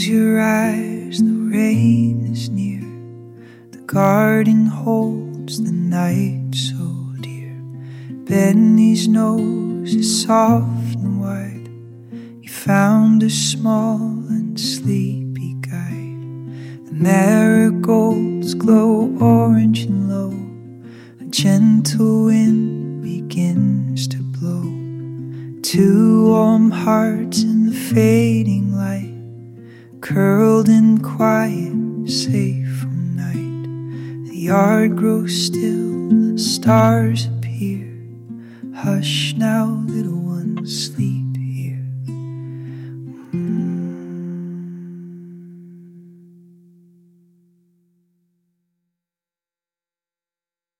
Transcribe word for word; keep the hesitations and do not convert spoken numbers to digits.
Close your eyes, the rain is near. The garden holds the night so dear. Benny's nose is soft and wide. He found a small and sleepy guide. The marigolds glow orange and low. A gentle wind begins to blow. Two warm hearts in the fading light, curled in quiet, safe from night. The yard grows still, the stars appear. Hush now, little one, sleep.